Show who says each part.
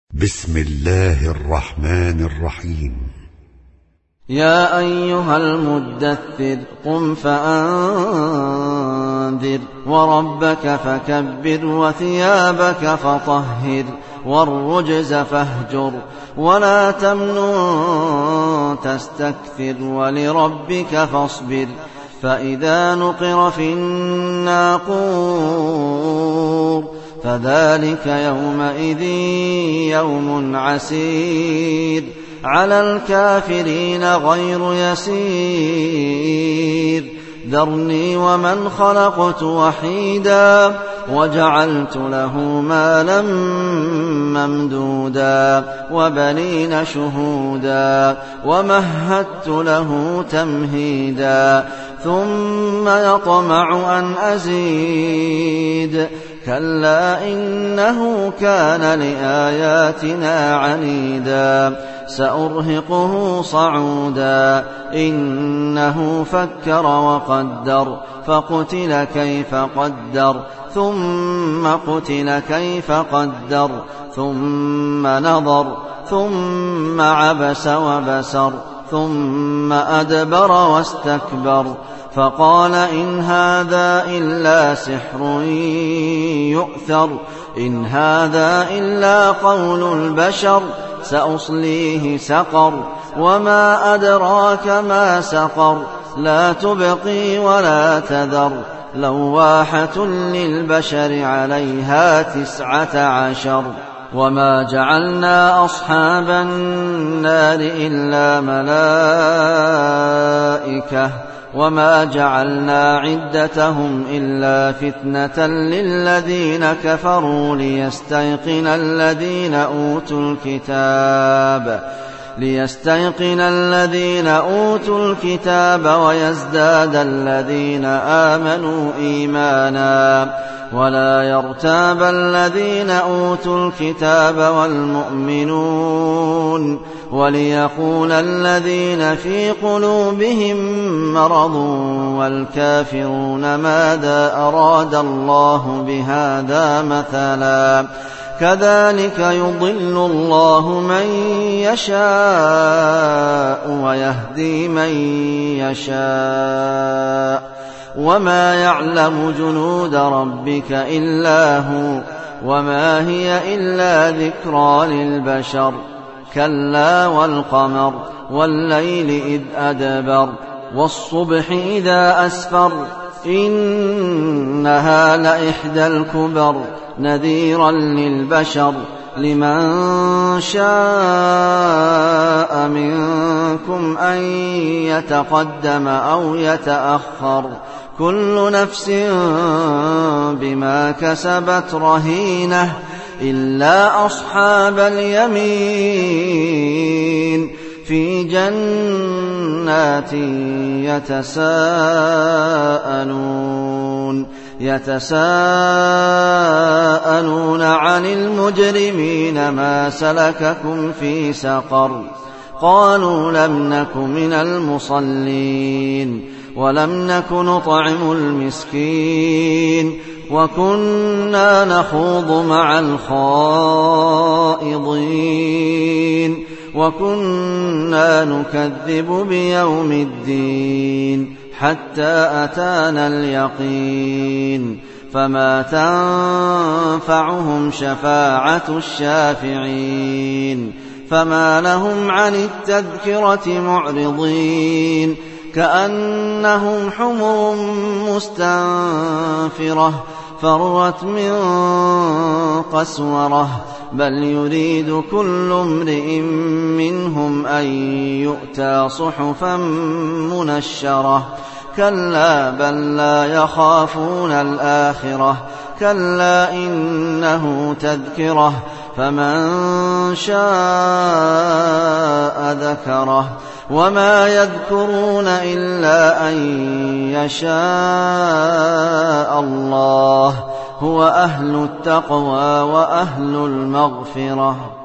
Speaker 1: بسم الله الرحمن الرحيم.
Speaker 2: يا أيها المدثر قم فأنذر وربك فكبر وثيابك فطهر والرجز فاهجر ولا تمنن تستكثر ولربك فاصبر فإذا نقر في الناقور فذلك يومئذ يوم عسير على الكافرين غير يسير ذرني ومن خلقت وحيدا وجعلت له مالا ممدودا وبنين شهودا ومهدت له تمهيدا ثم يطمع أن أزيد كلا إنه كان لآياتنا عنيدا سأرهقه صعودا إنه فكر وقدر فقتل كيف قدر ثم قتل كيف قدر ثم نظر ثم عبس وبسر ثم أدبر واستكبر فقال إن هذا إلا سحر يؤثر إن هذا إلا قول البشر سأصليه سقر وما أدراك ما سقر لا تبقي ولا تذر لواحة للبشر عليها 19 وما جعلنا أصحاب النار إلا ملائكة وما جعلنا عدتهم إلا فتنة للذين كفروا ليستيقن الذين أوتوا الكتاب ويزداد الذين آمنوا إيمانا ولا يرتاب الذين أوتوا الكتاب والمؤمنون وليقول الذين في قلوبهم مرض والكافرون ماذا أراد الله بهذا مثلا كذلك يضل الله من يشاء ويهدي من يشاء وما يعلم جنود ربك إلا هو وما هي إلا ذكرى للبشر كلا والقمر والليل إذ أدبر والصبح إذا أسفر إنها لإحدى الكبر نذيرا للبشر لمن شاء منكم أن يتقدم أو يتأخر كل نفس بما كسبت رهينة إلا أصحاب اليمين في جنات يتساءلون عن المجرمين ما سلككم في سقر قالوا لم نك من المصلين ولم نك نطعم المسكين وكنا نخوض مع الخائضين وكنا نكذب بيوم الدين حتى أتانا اليقين فما تنفعهم شفاعة الشافعين فما لهم عن التذكرة معرضين كأنهم حمر مستنفرة فرت من قسورة بل يريد كل امرئ منهم أن يؤتى صحفا منشرة كلا بل لا يخافون الآخرة كلا إنه تذكرة فمن شاء ذكره وما يذكرون إلا أن يشاء الله هو أهل التقوى وأهل المغفرة